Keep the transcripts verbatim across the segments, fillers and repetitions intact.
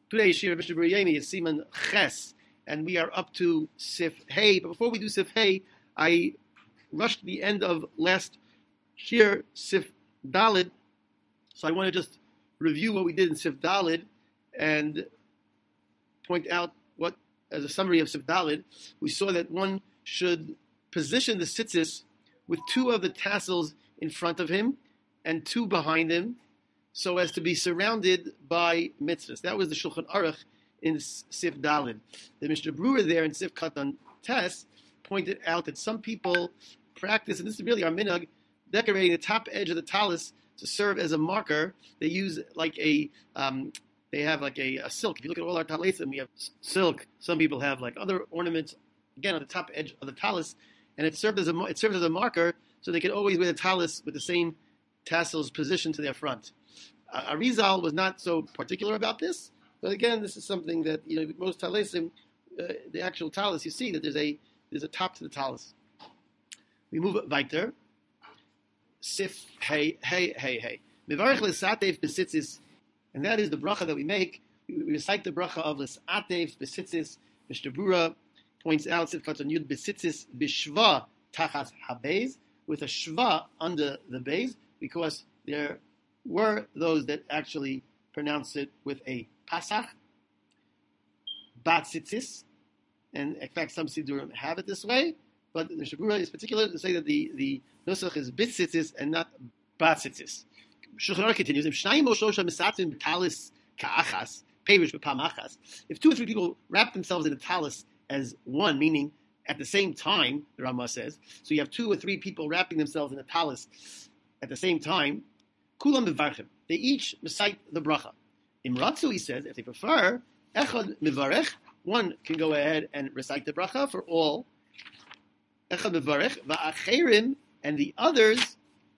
Today, Shir Mishnah Berurah Yemi is Siman Ches, and we are up to Sif Hey. But before we do Sif Hey, I rushed the end of last Shir Sif Dalid, so I want to just review what we did in Sif Dalid and point out what, as a summary of Sif Dalid, we saw that one should position the tzitzis with two of the tassels in front of him and two behind him, so as to be surrounded by mitzvahs. That was the Shulchan Aruch in Sif Dalid. The Mishnah Berurah there in Sif Katan Tes pointed out that some people practice, and this is really our minhag, decorating the top edge of the talis to serve as a marker. They use like a, um, they have like a, a silk. If you look at all our talisim, we have silk. Some people have like other ornaments, again on the top edge of the talis, and it served as a it serves as a marker, so they can always wear the talis with the same tassels positioned to their front. Uh, Arizal was not so particular about this, but again, this is something that, you know, most talisim, uh, the actual talis, you see that there's a there's a top to the talis. We move weiter. Sif hey hey hey hey. Mevarich l'satev besitzis, and that is the bracha that we make. We, we recite the bracha of l'satev besitzis. Mishnah Berurah points out Sif Katan Yud besitzis bishva tachas habez, with a shva under the beis, because there were those that actually pronounced it with a pasach, bat tzitzis, and in fact some sidurim have it this way, but the Mishnah Berurah is particular to say that the, the nusach is bit tzitzis and not bat tzitzis. Shulchan Aruch continues, If two or three people wrap themselves in a talis as one, meaning at the same time, the Rama says, so you have two or three people wrapping themselves in a talis at the same time, kulam mevarchim, they each recite the bracha. Imratzu, he says, if they prefer, echad mevarech, one can go ahead and recite the bracha for all. Echad mevarech, va'acherim, and the others,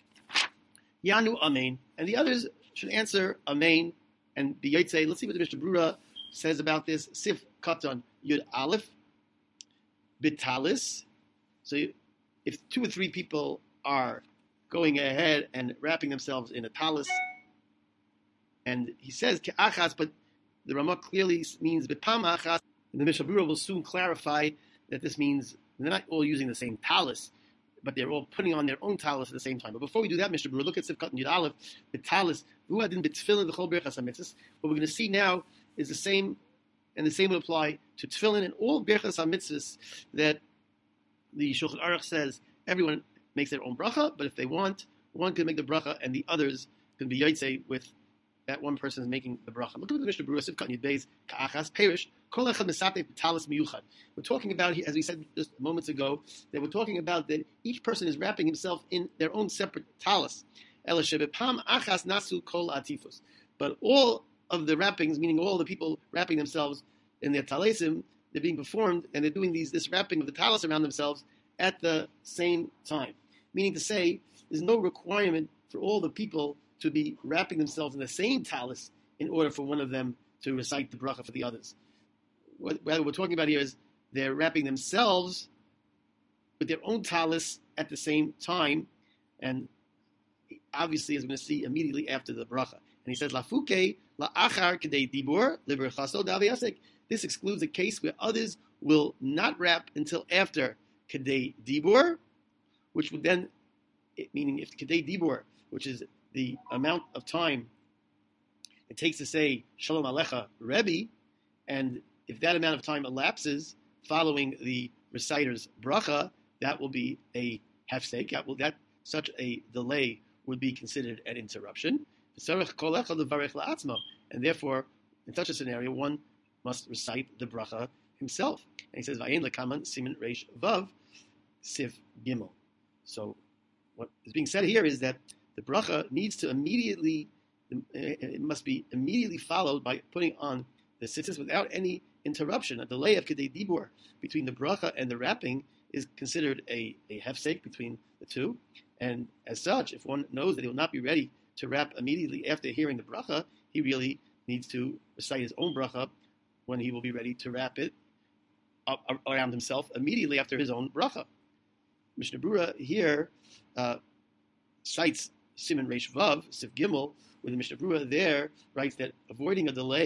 yanu amen, and the others should answer amen and be yotzei. Let's see what the Mishnah Berurah says about this. Sif Katan Yud Aleph, bitalis. So if two or three people are going ahead and wrapping themselves in a talis, and he says ke'achas, but the Ramah clearly means b'pam achas, and the Mishnah Berurah will soon clarify that this means they're not all using the same talis, but they're all putting on their own talis at the same time. But before we do that, Mishnah Berurah, look at Sif Katan Yud Aleph, the talis, v'uadin b'tfilin v'chol berachas hamitzvos. What we're going to see now is the same, and the same would apply to tefillin and all berachas hamitzvos that the Shulchan Aruch says everyone makes their own bracha, but if they want, one can make the bracha and the others can be yotzei with that one person is making the bracha. Look at the Mishnah Berurah, Sif Katan Yud Beis, Ka'achas, Perish, Kol Echad Mesatef B'Talis Miyuchad. We're talking about, as we said just moments ago, that we're talking about that each person is wrapping himself in their own separate talis. Ela Shebepam Achas Nasu Kol Atifus. But all of the wrappings, meaning all the people wrapping themselves in their talisim, they're being performed, and they're doing these this wrapping of the talis around themselves at the same time. Meaning to say, there's no requirement for all the people to be wrapping themselves in the same talis in order for one of them to recite the bracha for the others. What, what we're talking about here is they're wrapping themselves with their own talis at the same time, and obviously, as we're going to see immediately after the bracha. And he says, Lafuke la'achar kedei dibur liberchaso daviyasek. This excludes a case where others will not wrap until after kedei dibur, which would then, meaning if kedei dibur, which is the amount of time it takes to say Shalom Alecha Rebbe, and if that amount of time elapses following the reciter's bracha, that will be a hefsek. That will that such a delay would be considered an interruption. And therefore, in such a scenario, one must recite the bracha himself. And he says, "Vayin lekaman siman reish vav sif gimel." So, what is being said here is that the bracha needs to immediately, it must be immediately followed by putting on the tzitzis without any interruption. A delay of kedei dibur between the bracha and the wrapping is considered a, a hefsek between the two. And as such, if one knows that he will not be ready to wrap immediately after hearing the bracha, he really needs to recite his own bracha when he will be ready to wrap it up around himself immediately after his own bracha. Mishnah Berurah here uh, cites Siman Reish Vav, Sif Gimel, where the Mishnah Berurah there writes that avoiding a delay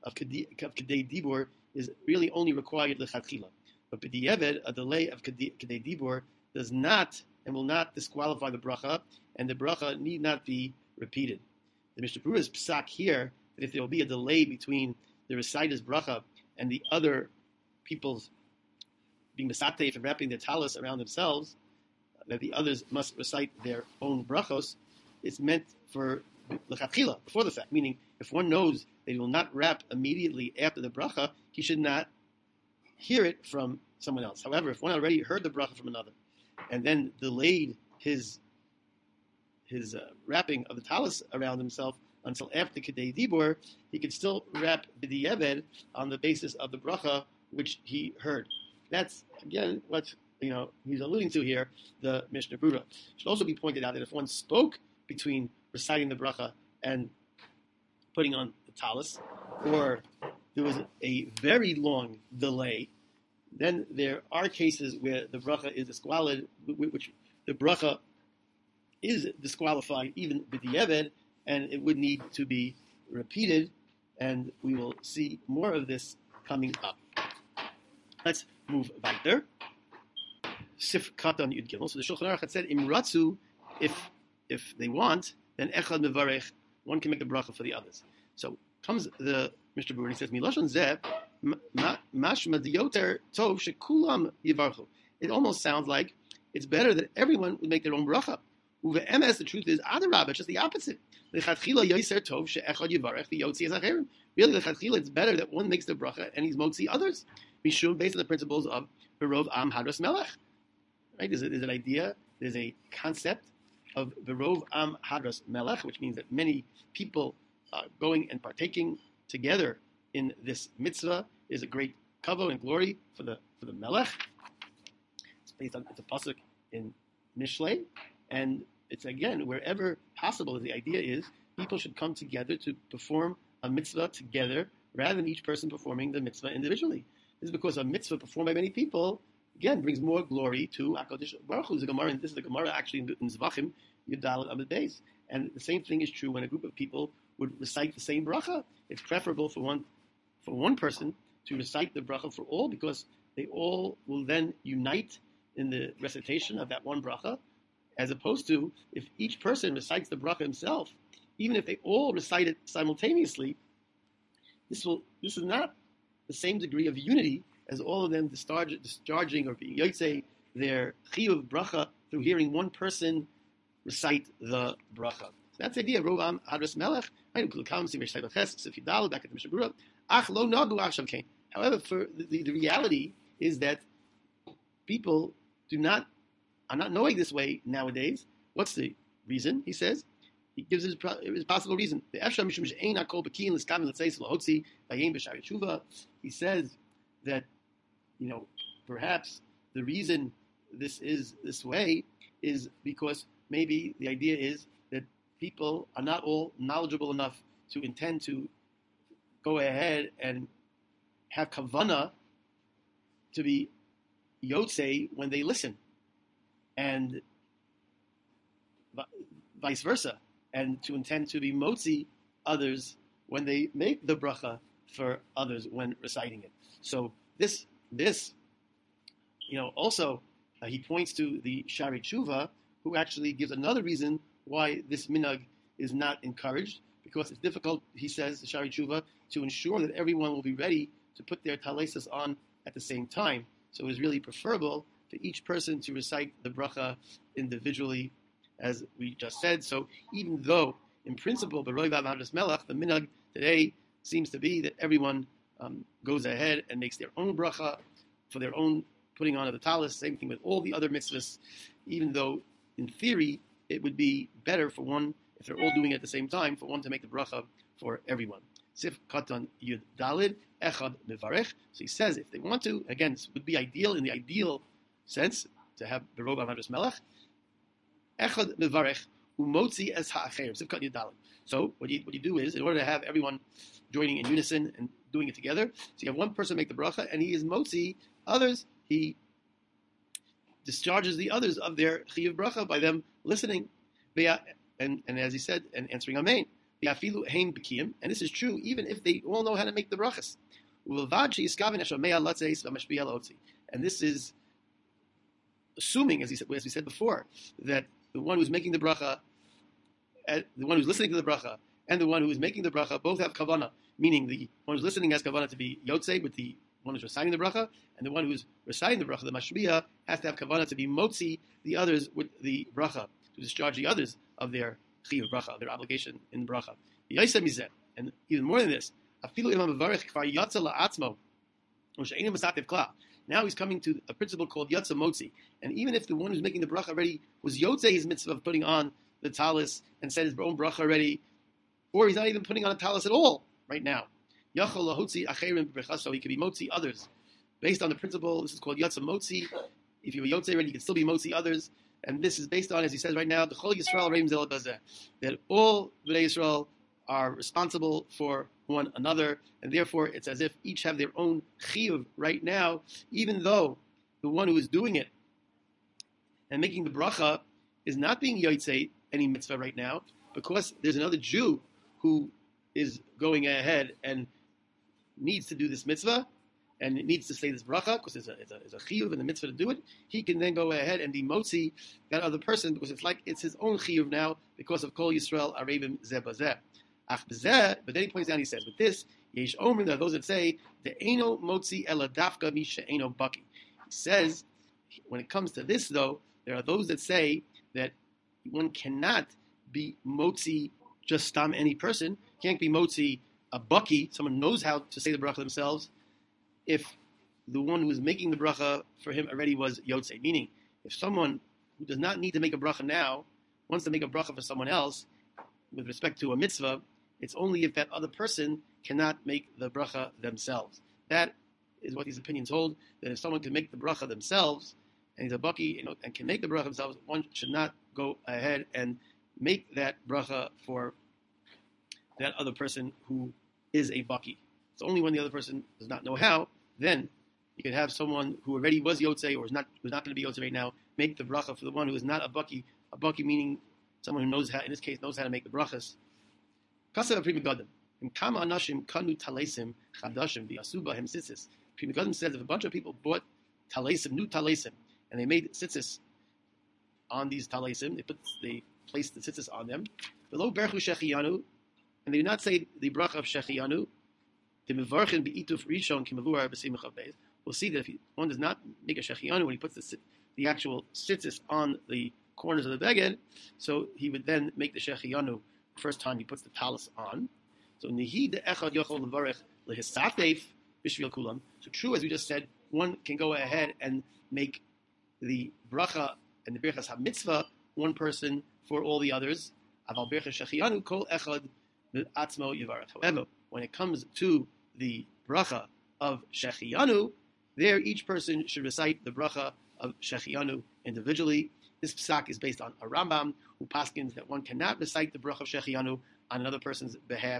of Kedei Dibur is really only required lechatchila. But b'di'evid, a delay of Kedei Dibur does not and will not disqualify the bracha, and the bracha need not be repeated. The Mishnah Berurah's psak here that if there will be a delay between the reciter's bracha and the other people's being mesatef and wrapping their talis around themselves, that the others must recite their own brachos, is meant for lechatchila, before the fact. Meaning, if one knows that he will not wrap immediately after the bracha, he should not hear it from someone else. However, if one already heard the bracha from another, and then delayed his his uh, wrapping of the talis around himself until after Kedei Dibur, he could still wrap b'di'evid on the basis of the bracha which he heard. That's, again, what you know he's alluding to here, the Mishnah Berurah. It should also be pointed out that if one spoke between reciting the bracha and putting on the talis, or there was a very long delay, then there are cases where the bracha is disqualified, which the bracha is disqualified even b'di'evid, and it would need to be repeated, and we will see more of this coming up. Let's move weiter. Sif Katan Yud Gimel. So the Shulchan Aruch had said, Im Ratzu, if if they want, then Echad Mevarech, one can make the bracha for the others. So comes the Mishnah Berurah and he says, Milashon Zeh, Mashma Diyoter Tov Shekulam Yivarchu. It almost sounds like it's better that everyone would make their own bracha. Uve'emes, the truth is, Adarabah, it's just the opposite. Lechatchila Yoser Tov She'echad Yivarech V'Yotzi Ezacherim. Really, lechatchila, it's better that one makes the bracha and he's motzi others. Mishum, based on the principles of Berov Am Hadras Melech. Right? There's, a, there's an idea, there's a concept of Berov Am Hadras Melech, which means that many people uh, going and partaking together in this mitzvah is a great kavod and glory for the for the Melech. It's based on it's a pasuk in Mishlei, and it's again wherever possible. The idea is people should come together to perform a mitzvah together rather than each person performing the mitzvah individually. This is because a mitzvah performed by many people again brings more glory to HaKadosh Baruch Hu. The Gemara, and this is the Gemara actually in, in Zvachim Yudal Amud Beis, and the same thing is true when a group of people would recite the same bracha. It's preferable for one for one person to recite the bracha for all, because they all will then unite in the recitation of that one bracha, as opposed to if each person recites the bracha himself, even if they all recite it simultaneously, this will this is not the same degree of unity as all of them discharge, discharging or being yotzei their chiyuv bracha through hearing one person recite the bracha. So that's the idea. Rovam Hadras Melech. Back at the Mishnah Berurah. Ach lo nagu achshav kain. However, for the, the, the reality is that people do not are not knowing this way nowadays. What's the reason? He says he gives his, his possible reason. He says that you know perhaps the reason this is this way is because maybe the idea is that people are not all knowledgeable enough to intend to go ahead and have kavana to be yotzei when they listen, and vice versa, and to intend to be motzi others when they make the bracha for others when reciting it. So this, this, you know, also uh, he points to the Shari Tshuva, who actually gives another reason why this minhag is not encouraged, because it's difficult, he says, the Shari Tshuva, to ensure that everyone will be ready to put their talesas on at the same time. So it's really preferable for each person to recite the bracha individually, as we just said. So even though, in principle, B'roi B'am Hadras Melech, the minhag today seems to be that everyone um, goes ahead and makes their own bracha for their own putting on of the talis. Same thing with all the other mitzvahs, even though, in theory, it would be better for one, if they're all doing it at the same time, for one to make the bracha for everyone. Sif Katan Yud Dalid Echad Mevarech. So he says, if they want to, again, this would be ideal in the ideal sense to have B'rov B'am Hadras Melech. Echad Mevarech Umotzi Es Ha'acher. Sif Katan Yud Dalid. So what you what you do is, in order to have everyone joining in unison and doing it together, so you have one person make the bracha, and he is motzi others. He discharges the others of their chiyuv bracha by them listening, and and as he said, and answering amen. Yafilu heim b'kiyim, and this is true even if they all know how to make the brachas. And this is assuming, as, he said, as we said before, that the one who's making the bracha, uh, the one who's listening to the bracha, and the one who is making the bracha both have kavanah, meaning the one who's listening has kavanah to be yotzei with the one who's reciting the bracha, and the one who's reciting the bracha, the mashbiya, has to have kavanah to be motzi the others with the bracha, to discharge the others of their chiyuv bracha, their obligation in the bracha. And even more than this, now he's coming to a principle called Yatsa Motzi. And even if the one who's making the bracha already was Yotzei his mitzvah of putting on the talis and said his own bracha already, or he's not even putting on a talis at all right now, Yachol lahutzi acherim b'brachaso, he could be Motzi others. Based on the principle, this is called Yatsa Motzi. If you were Yotzei already, you can still be Motzi others. And this is based on, as he says right now, the Chol Yisrael Reim Zel Bazeh, that all Bnei Yisrael are responsible for one another, and therefore it's as if each have their own chiyuv right now, even though the one who is doing it and making the bracha is not being yotzei any mitzvah right now, because there's another Jew who is going ahead and needs to do this mitzvah, and it needs to say this bracha, because it's a, it's a, it's a chiyuv in the mitzvah to do it. He can then go ahead and be motzi that other person, because it's like it's his own chiyuv now, because of Kol Yisrael Arevim Zeh Bazeh. But then he points out, he says, with this, Yesh Omer, there are those that say, the Eino Motzi Ela Dafka Misha Eino Baki. He says, when it comes to this, though, there are those that say that one cannot be Motzi just stam any person, can't be Motzi a Baki, someone knows how to say the bracha themselves, if the one who is making the bracha for him already was Yotzei. Meaning, if someone who does not need to make a bracha now wants to make a bracha for someone else, with respect to a mitzvah, it's only if that other person cannot make the bracha themselves. That is what these opinions hold, that if someone can make the bracha themselves, and he's a baki, you know, and can make the bracha themselves, one should not go ahead and make that bracha for that other person who is a baki. It's only when the other person does not know how, then you could have someone who already was yotzei or is not, who's not going to be yotzei right now, make the bracha for the one who is not a baki, a baki meaning someone who knows how, in this case, knows how to make the brachas. Kasav Pri Megadim. In Kama Anashim Kanu Talesim Chadashim V'Yasuba Hem Tzitzis. Pri Megadim says if a bunch of people bought Talesim, new Talesim, and they made tzitzis on these Talesim, they put, they placed the tzitzis on them. Below Berchu Shechiyanu, and they do not say the bracha of Shechiyanu. The Mevarchin Beituf Rishon Kimavur B'Simcha Beis. We'll see that if he, one does not make a Shechiyanu when he puts the, the actual tzitzis on the corners of the beged, so he would then make the shechiyanu the first time he puts the talis on. So nihi de echad yochol levarech lehisatef b'shvil kulam. So true, as we just said, one can go ahead and make the bracha and the birchas ha-mitzvah one person for all the others. Aval birchas shechiyanu kol echad atzmo yivarech. However, when it comes to the bracha of shechiyanu, there each person should recite the bracha of shechiyanu individually. This psak is based on a Rambam who paskins that one cannot recite the bracha of Shechiyanu on another person's behalf.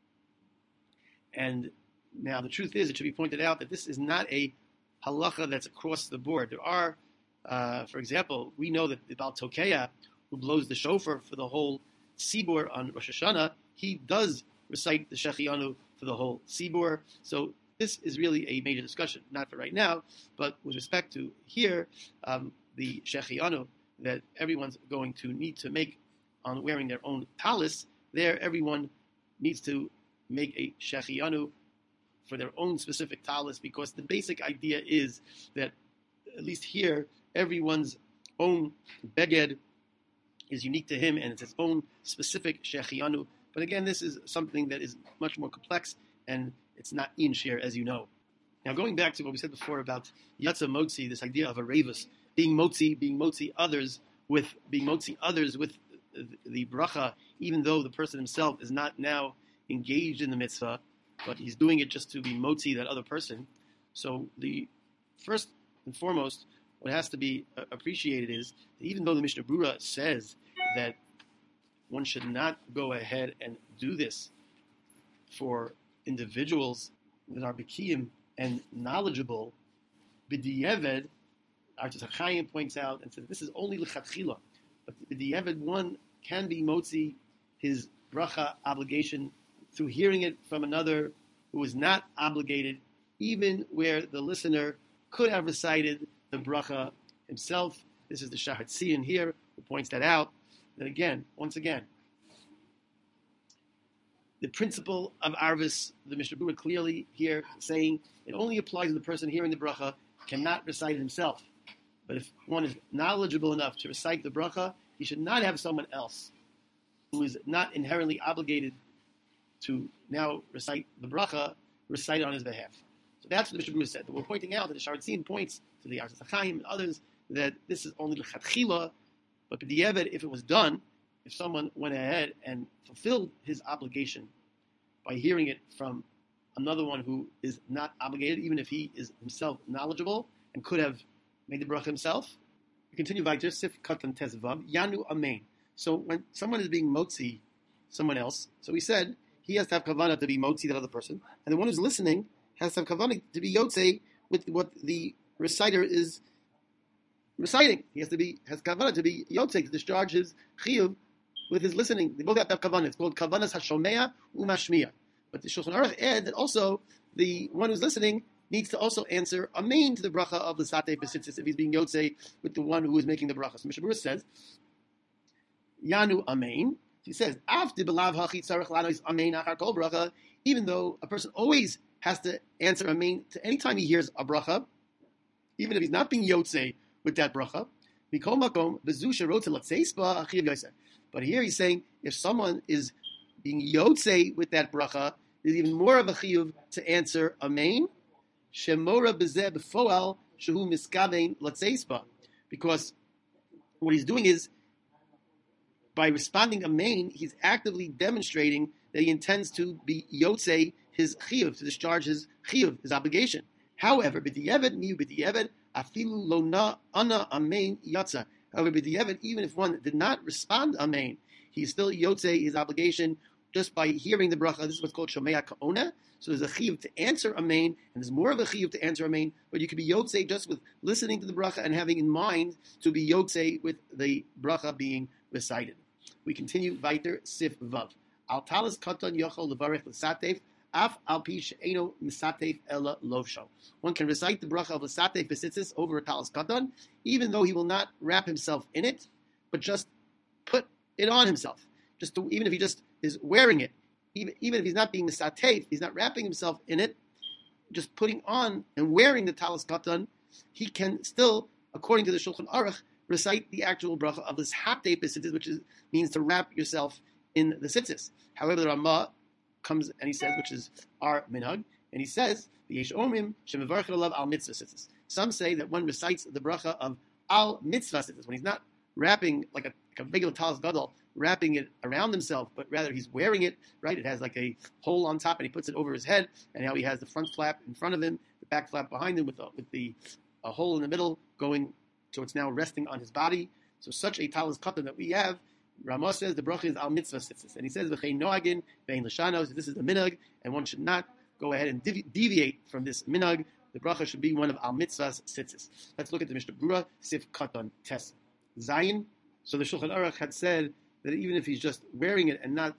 And now the truth is, it should be pointed out that this is not a halacha that's across the board. There are, uh, for example, we know that the Baal Tokeya, who blows the shofar for the whole Sibur on Rosh Hashanah, he does recite the Shechiyanu for the whole Sibur. So this is really a major discussion, not for right now, but with respect to here, um, the Shechiyanu that everyone's going to need to make on wearing their own talis, there everyone needs to make a Shechiyanu for their own specific talis, because the basic idea is that, at least here, everyone's own beged is unique to him, and it's his own specific Shechiyanu. But again, this is something that is much more complex, and it's not in share, as you know. Now, going back to what we said before about Yatsa Motzi, this idea of a ravus, being motzi, being motzi others with being motzi others with the bracha, even though the person himself is not now engaged in the mitzvah, but he's doing it just to be motzi that other person. So the first and foremost, what has to be appreciated is that even though the Mishnah Brura says that one should not go ahead and do this for individuals that are bekiyim and knowledgeable, b'di'eved, Artis HaChaim points out and says this is only l'chatchila, but b'di'eved one can be motzi his bracha obligation through hearing it from another who is not obligated, even where the listener could have recited the bracha himself. This is the Shahatzian here who points that out. And again, once again, the principle of Arvis, the Mishnah Berurah clearly here saying it only applies to the person hearing the bracha, cannot recite it himself. But if one is knowledgeable enough to recite the bracha, he should not have someone else who is not inherently obligated to now recite the bracha, recite it on his behalf. So that's what the Mishnah Berurah said. But we're pointing out that the Sharatzian points to the Arzas HaChaim and others that this is only l'chatchila, but b'diavad, if it was done, if someone went ahead and fulfilled his obligation by hearing it from another one who is not obligated, even if he is himself knowledgeable and could have made the bracha himself. We continue weiter, Sif Katan Tezvav, Yanu Amen. So when someone is being motzi someone else, so we said he has to have kavanah to be motzi that other person, and the one who's listening has to have kavanah to be yotzei with what the reciter is reciting. He has to be has kavanah to be yotzei to discharge his chiyuv with his listening. They both have to have kavanah. It's called kavanas hashomea umashmiya. But the Shulchan Aruch adds that also the one who's listening needs to also answer amen to the bracha of the satei besitzis if he's being yotzei with the one who is making the bracha. So Mishnah Berurah says, Yanu amen. He says, after belav hachi tzarich lanos amen achar kol bracha, even though a person always has to answer amen to any time he hears a bracha, even if he's not being yotzei with that bracha, mikol makom bezu sherot latzeisba achiv yosef. But here he's saying if someone is being yotzei with that bracha, there's even more of a chiyuv to answer amen. Shemora bezeh b'foal shehu miskavein latzeisba, because what he's doing is by responding amen, he's actively demonstrating that he intends to be yotzei his chiyuv, to discharge his chiyuv, his obligation. However, b'di'evet miu b'di'evet afilu lo na ana amen yatsa. However, b'di'evet, even if one did not respond amen, he's still yotzei his obligation just by hearing the bracha. This is what's called shomea ka'ona. So there's a chiyuv to answer amen, and there's more of a chiyuv to answer amen, but you could be yotzei just with listening to the bracha and having in mind to be yotzei with the bracha being recited. We continue weiter, Sif Vav. Al talis katan yochol levarech l'satef, af al pi she'eno misatef ela lovsho. One can recite the bracha of l'satef besitzis over a talis katan, even though he will not wrap himself in it, but just put it on himself. Just to, even if he just is wearing it, even, even if he's not being misatef, he's not wrapping himself in it, just putting on and wearing the talis katan, he can still, according to the Shulchan Aruch, recite the actual bracha of this hatei besitzis, which is, means to wrap yourself in the sitzis. However, the Ramah comes and he says, which is our minhag, and he says, "V'yesh omrim shemevarchen alav al mitzvah sitzis." Some say that one recites the bracha of al mitzvah sitzis when he's not wrapping like a, like a regular talis gadol, wrapping it around himself, but rather he's wearing it. Right? It has like a hole on top, and he puts it over his head, and now he has the front flap in front of him, the back flap behind him, with the, with the a hole in the middle going. So it's now resting on his body. So such a talis katan that we have, Ramah says the bracha is al mitzvah sitzis, and he says v'chein noagin ve'in l'shanos. This is the minhag, and one should not go ahead and devi- deviate from this minhag. The bracha should be one of al mitzvahs sitzis. Let's look at the Mishnah Berurah Sif Katan Tes Zayin. So the Shulchan Aruch had said that even if he's just wearing it and not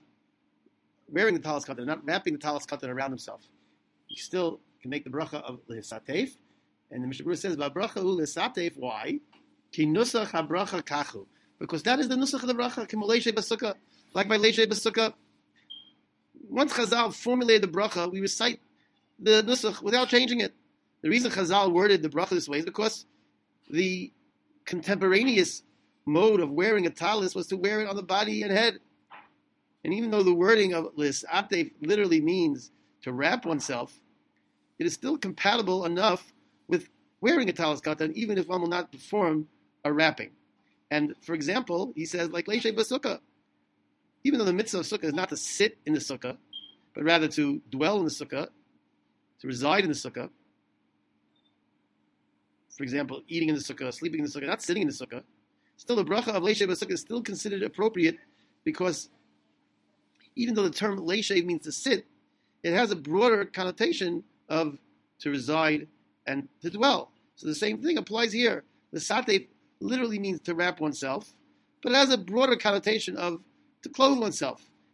wearing the talis katan, not wrapping the talis katan around himself, he still can make the bracha of l'hisatef. And the Mishnah Berurah says, "V'bracha hu l'satef." Why? Ki nusach habracha kachu, because that is the nusach of the bracha. Ki leishay b'sukkah, like by leishay b'sukkah. Once Chazal formulated the bracha, we recite the nusach without changing it. The reason Chazal worded the bracha this way is because the contemporaneous mode of wearing a talis was to wear it on the body and head. And even though the wording of l'satef literally means to wrap oneself, it is still compatible enough with wearing a talis katan, even if one will not perform a wrapping. And for example, he says, like leishay b'sukkah, even though the mitzvah of sukkah is not to sit in the sukkah, but rather to dwell in the sukkah, to reside in the sukkah. For example, eating in the sukkah, sleeping in the sukkah, not sitting in the sukkah. Still, the bracha of leishay b'sukkah is still considered appropriate because even though the term leishay means to sit, it has a broader connotation of to reside and to dwell. So the same thing applies here. The satef literally means to wrap oneself, but it has a broader connotation of to clothe oneself.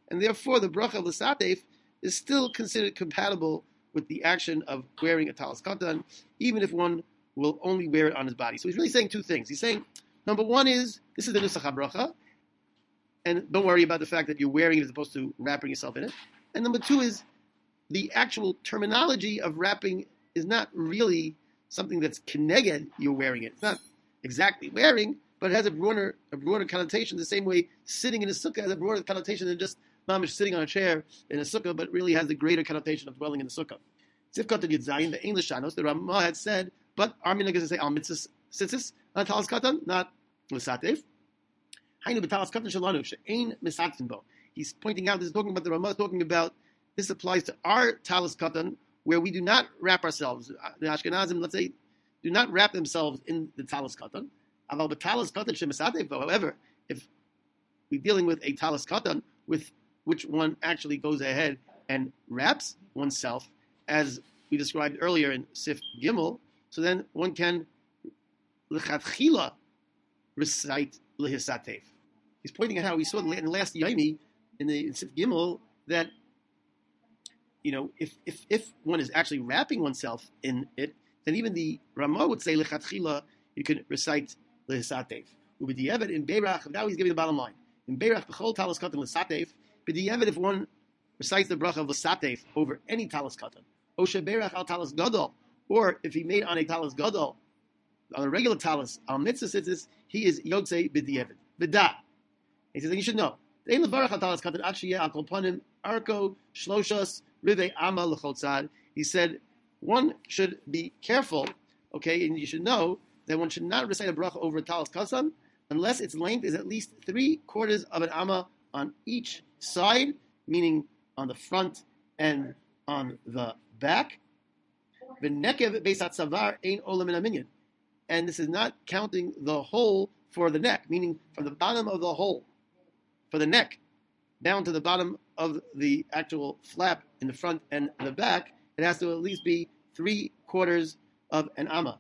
and therefore the bracha of l'satef is still considered compatible with the action of wearing a talis katan, even if one will only wear it on his body. So he's really saying two things. He's saying, number one is, this is the nusach habracha, and don't worry about the fact that you're wearing it as opposed to wrapping yourself in it. And number two is, the actual terminology of wrapping is not really something that's keneged you're wearing it. It's not exactly wearing, but it has a broader, a broader connotation, the same way sitting in a sukkah has a broader connotation than just mamish sitting on a chair in a sukkah, but really has the greater connotation of dwelling in the sukkah. Sifkat Yud Zayin, the English Shanos, the Ramah had said, but our minhag is to say al mitzvah sitzis, not talis katan, not l'satef. Hainu b'talis katan shalanu she'ein misatin bo. He's pointing out, this is talking about the Ramah, talking about, this applies to our talis katan, where we do not wrap ourselves. The Ashkenazim, let's say, do not wrap themselves in the talis katan. Aval b'talis katan she'misatev bo. However, if we're dealing with a talis katan, with which one actually goes ahead and wraps oneself, as we described earlier in Sif Gimel, so then one can l'chatchila recite lehisatef. He's pointing out how we saw in the last Yaimi in the in Sif Gimel that, you know, if, if if one is actually wrapping oneself in it, then even the Ramah would say lechatchila you can recite lehisatef. Ubediyevet in Beirach, now he's giving the bottom line. In Beirach b'chol talis katan lesatef, b'diyevet if one recites the bracha of lesatef over any talis katan, oshe Beirach al talis gadol, or if he made on a talis gadol, on a regular talis al mitzvah sitzis, he is yotzei b'diyevet b'da. He says, and you should know. He said, one should be careful, okay, and you should know that one should not recite a bracha over a talis kasan unless its length is at least three quarters of an amma on each side, meaning on the front and on the back. And this is not counting the hole for the neck, meaning from the bottom of the hole for the neck down to the bottom of the actual flap in the front and the back, it has to at least be three quarters of an amma.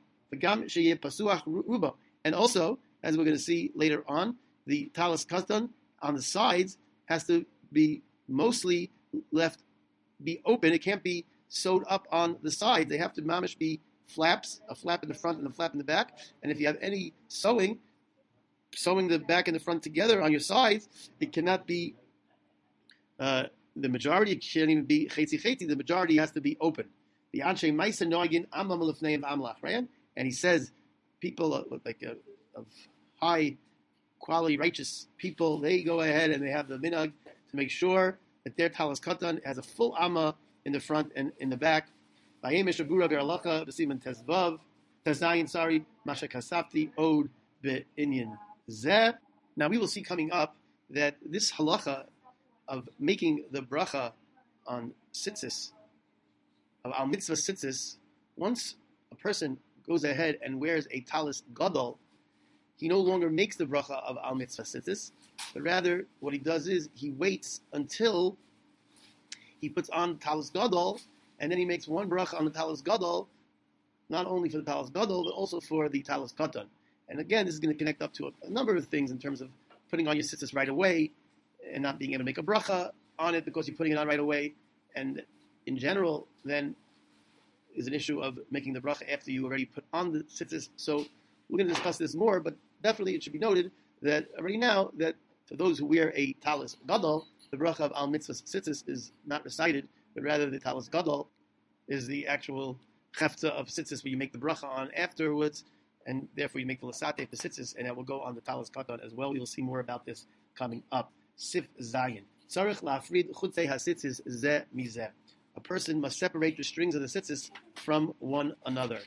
And also, as we're going to see later on, the talis katan on the sides has to be mostly left be open. It can't be sewed up on the sides. They have to mamish be flaps, a flap in the front and a flap in the back. And if you have any sewing, sewing the back and the front together on your sides, it cannot be, uh, the majority, it can't even be chetzi chetzi, the majority has to be open. The Anshe Maisa Noagin Amam Lefneim Amlach, right? And he says, people uh, like uh, of high quality, righteous people, they go ahead and they have the minhag to make sure that their talis katan has a full amma in the front and in the back. Vayemish Agura Garalacha, B'Siman Tezvav, Tezayin, sorry, Masha Kasafti, Od Be'inyan Zeh. Now we will see coming up that this halacha of making the bracha on sitzis, of al mitzvah sitzis, once a person goes ahead and wears a talis gadol, he no longer makes the bracha of al mitzvah sitzis, but rather what he does is he waits until he puts on talis gadol, and then he makes one bracha on the talis gadol, not only for the talis gadol, but also for the talis katan. And again, this is going to connect up to a, a number of things in terms of putting on your sitzis right away and not being able to make a bracha on it because you're putting it on right away. And in general, then is an issue of making the bracha after you already put on the sitzis. So we're going to discuss this more, but definitely it should be noted that already now that for those who wear a talis gadol, the bracha of al mitzvah sitzis is not recited, but rather the talis gadol is the actual chefta of sitzis where you make the bracha on afterwards, and therefore you make the lasate the sitzis, and that will go on the talis katan as well. We will see more about this coming up. Sif Zayin. Tzarich la'afrid chutzei hasitzis zeh mizeh. A person must separate the strings of the sitzis from one another.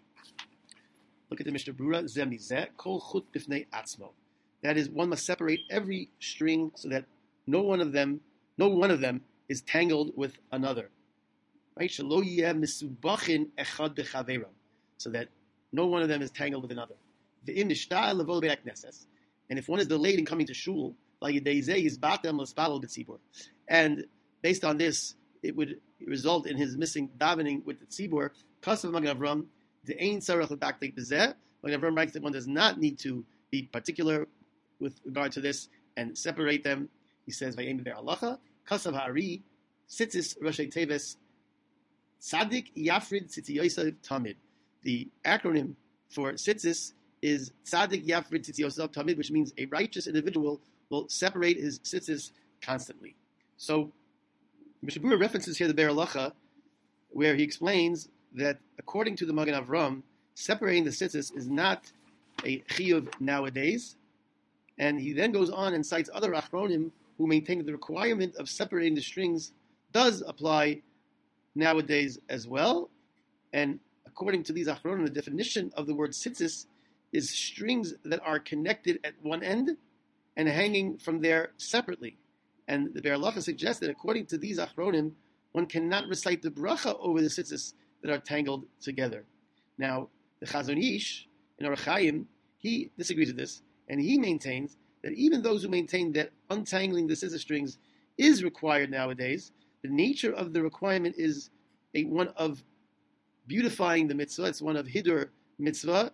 Look at the Mishnah Brura. Zeh mizeh kol chut bifnei atzmo. That is, one must separate every string so that no one of them, no one of them is tangled with another. Right? Shelo yeh misubachin echad bechaveram. So that no one of them is tangled with another. Ve'im nishta'el levo lebe'ek neses. And if one is delayed in coming to shul, and based on this, it would result in his missing davening with the tzibur. Kasav Magen Avram, the ein sarach l'baktek b'zeh. Magen Avram writes that one does not need to be particular with regard to this and separate them. He says, "Vayim be'er halacha Kasav Ha'ari, Tzitzis Roshei Teves, Tzadik Yafrid Tzitziyosav Tamid. The acronym for Tzitzis is Tzadik Yafrid Tzitziyosav Tamid, which means a righteous individual will separate his tzitzis constantly. So, Mishnah Berurah references here the Be'er Halacha, where he explains that according to the Magen Avram, separating the tzitzis is not a chiyuv nowadays, and he then goes on and cites other achronim who maintain that the requirement of separating the strings does apply nowadays as well. And according to these achronim, the definition of the word tzitzis is strings that are connected at one end and hanging from there separately. And the Be'er Halacha suggests that according to these achronim, one cannot recite the bracha over the tzitzis that are tangled together. Now, the Chazon Ish in Orach Chaim, he disagrees with this, and he maintains that even those who maintain that untangling the tzitzis strings is required nowadays, the nature of the requirement is a one of beautifying the mitzvah. It's one of hidur mitzvah,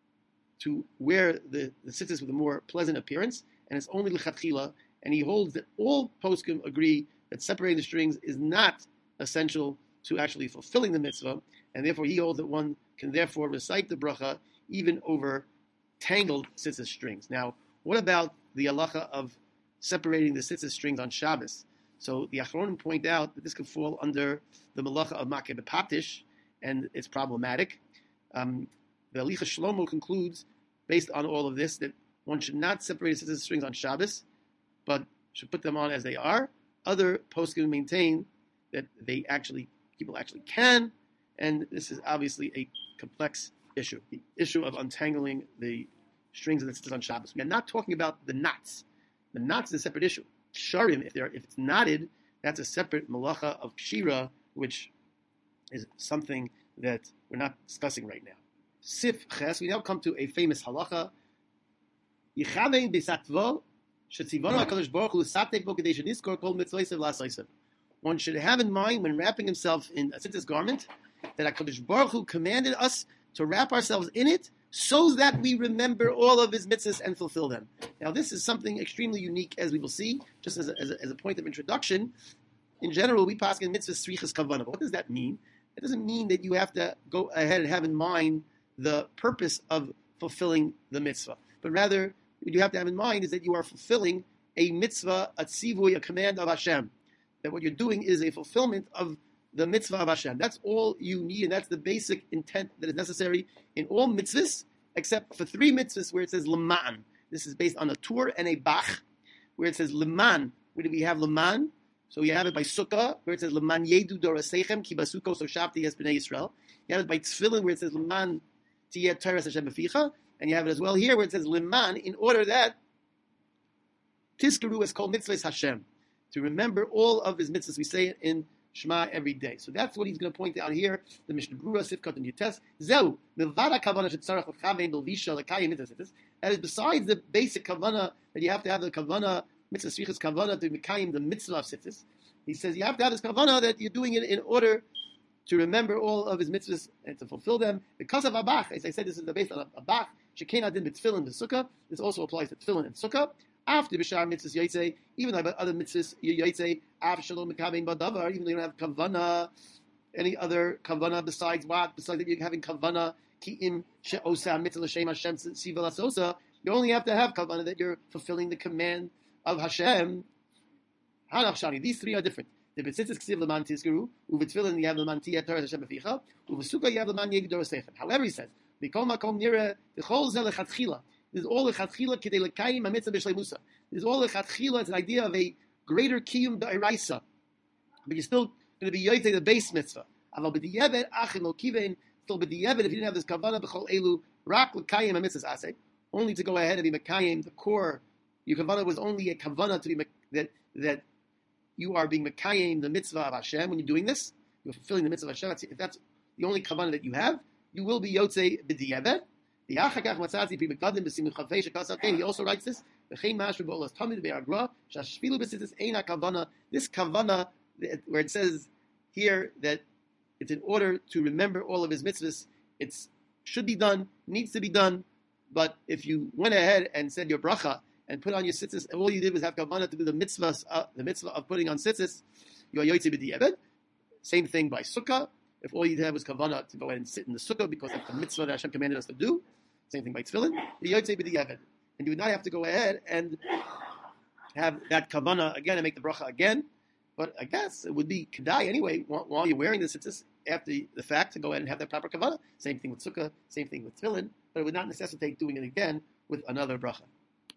to wear the, the tzitzis with a more pleasant appearance, and it's only l'chatchila. And he holds that all poskim agree that separating the strings is not essential to actually fulfilling the mitzvah, and therefore he holds that one can therefore recite the bracha even over tangled tzitzis strings. Now, what about the halacha of separating the tzitzis strings on Shabbos? So the achronim point out that this could fall under the malacha of makeh b'patish, and it's problematic. Um, the Alicha Shlomo concludes, based on all of this, that one should not separate the tzitzis strings on Shabbos, but should put them on as they are. Other poskim maintain that they actually, people actually can, and this is obviously a complex issue. The issue of untangling the strings of the tzitzis on Shabbos. We are not talking about the knots. The knots is a separate issue. Sharim, if they're if it's knotted, that's a separate malacha of kshira, which is something that we're not discussing right now. Sif ches, we now come to a famous halacha. Yichavei b'satvo. One should have in mind when wrapping himself in a tzitzis garment that HaKadosh Baruch Hu commanded us to wrap ourselves in it so that we remember all of his mitzvahs and fulfill them. Now this is something extremely unique, as we will see, just as a, as a, as a point of introduction. In general, we pass in mitzvahs tzrichas kavana. But what does that mean? It doesn't mean that you have to go ahead and have in mind the purpose of fulfilling the mitzvah, but rather what you have to have in mind is that you are fulfilling a mitzvah, a tzivui, a command of Hashem. That what you're doing is a fulfillment of the mitzvah of Hashem. That's all you need, and that's the basic intent that is necessary in all mitzvahs, except for three mitzvahs where it says leman. This is based on a tur and a bach, where it says leman. Where do we have leman? So you have it by sukkah, where it says leman yedu dorasechem ki basuko so shavti es b'nei Yisrael. You have it by tefillin, where it says leman tiyeh Torah Hashem b'ficha. And you have it as well here where it says liman, in order that Tizkaru is called mitzvahs Hashem, to remember all of his mitzvahs. We say it in Shema every day. So that's what he's going to point out here. The Mishnah Berurah, Sifkat, and Yutes. Zeu milvada kavana shetzarach l'chavein b'lvisha l'kayim mitzvahs. That is besides the basic kavana that you have to have the kavana mitzvah srichas kavana to mekayim the mitzvah of sitzis. He says you have to have this kavana that you're doing it in order to remember all of his mitzvahs and to fulfill them. Because of abach, as I said, this is based on abach. Shekena din b'tfilin b'sukkah. This also applies to tefillin and sukkah. After b'shar mitzvahs yotzei, even though other mitzvahs yotzei, av shalom mekavein b'davar, even though you don't have kavana, any other kavana besides what? Besides that you're having kavana ki'im she'osa mitzvah l'shem Hashem siva l'asosa, you only have to have kavana that you're fulfilling the command of Hashem. Hanach shani. These three are different. The b'tzitzis ksiv l'man tizkeru, u'v'tfilin you have l'man tiyeh Torah Hashem b'ficha, u'v'sukkah you have l'man yegid dorasechem. However, he says, B'kol makom nira v'chol zeh lechatchila. This is all lechatchila k'dei lekayim hamitzvah b'shleimusa. This is all lechatchila. It's an idea of a greater kiyum da'iraisa, but you're still going to be yoytei the base mitzvah. Aval b'diyevet achim lo kivein. Still b'diyevet if you didn't have this kavana b'chol elu rak lekayim hamitzvah aseh, only to go ahead and be mekayim the core. Your kavana was only a kavana to be that that you are being mekayim the mitzvah of Hashem when you're doing this. You're fulfilling the mitzvah of Hashem. If that's the only kavana that you have, you will be yotzei b'diyevet. He also writes this. This kavana, where it says here that it's in order to remember all of his mitzvahs, it should be done, needs to be done. But if you went ahead and said your bracha and put on your tzitzis, and all you did was have kavanah to do the mitzvah, uh, the mitzvah of putting on tzitzis, you are yotzei b'di'evet. Same thing by sukkah. If all you did was kavanah to go ahead and sit in the sukkah because that's the mitzvah that Hashem commanded us to do. Same thing by tefillin. You're yotzei b'di'evet, and you would not have to go ahead and have that kavanah again and make the bracha again. But I guess it would be kedai anyway while you're wearing the tzitzis after the fact to go ahead and have that proper kavanah. Same thing with sukkah. Same thing with tefillin. But it would not necessitate doing it again with another bracha.